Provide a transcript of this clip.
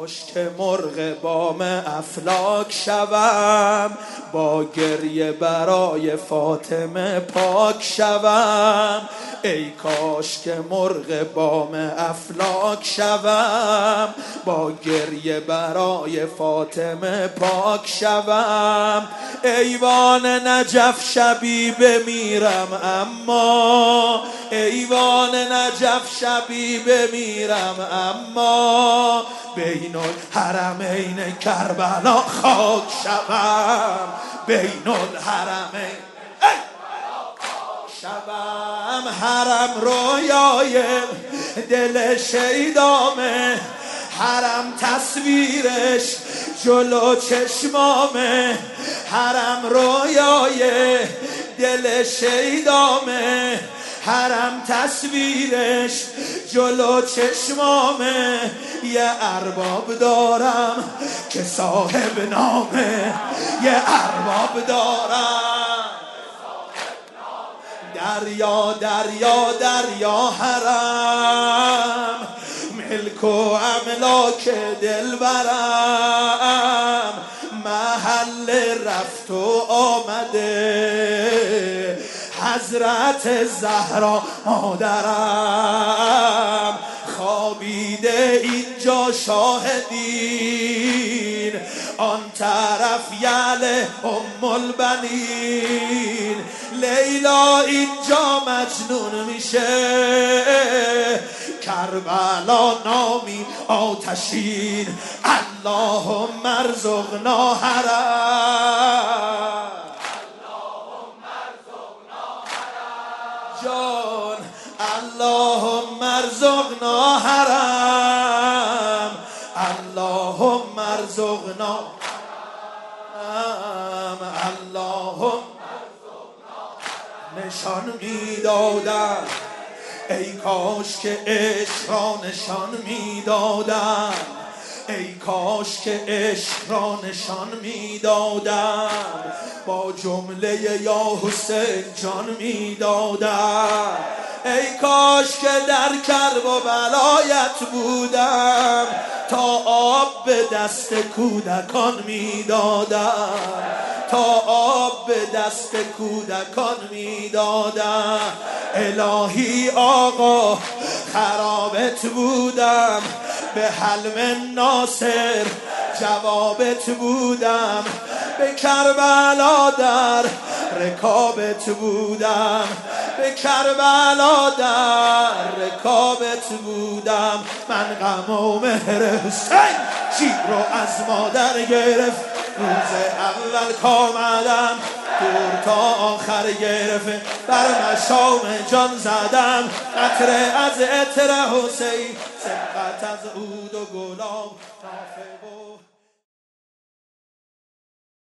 کاش که مرغ بام افلاک شوم، با گریه برای فاطمه پاک شوم. ای کاش که مرغ بام افلاک شوم، با گریه برای فاطمه پاک شوم. ایوان نجف شبی بمیرم اما، ایوان نجف شبی بمیرم اما، بین الحرمین کربلا خاک شوم، بین الحرمین شوم. حرم رویای دل شیدامه، حرم تصویرش جلو چشمامه، حرم رویای دل شیدامه، حرم تصویرش جلو چشمامه. یه ارباب دارم که صاحب نامه، یه ارباب دارم. دریا دریا دریا حرم، ملک و املاک دلبرم، محل رفت و آمده حضرت زهرا مادرم. خوابیده اینجا شاهدین، آن طرف یله ام البنین. لیلا اینجا مجنون میشه، کربلا نامی آتشین. اللهم ارزقنا حرم، جان اللهم ارزقنا حرم، اللهم ارزقنا حرم، اللهم نشان میدادم. ای کاش که عشق را نشان میدادم، ای کاش که عشق را نشان میدادم. با جمله یا حسین جان میدادم. ای کاش که در کرب و بلایت بودم، تا آب به دست کودکان میدادم، تا آب به دست کودکان میدادم. الهی آقا خرابت بودم، به حلم ناصر جوابت بودم، به کربلا در رکابت بودم، به کربلا در رکابت بودم. من غم و مهر حسین جیب رو از مادر گرفت، روز اول کامدم دور تا آخر گرفت، بر مشام جان زدم قطره از عطر حسین، سبقت از عود و گلاب نافه و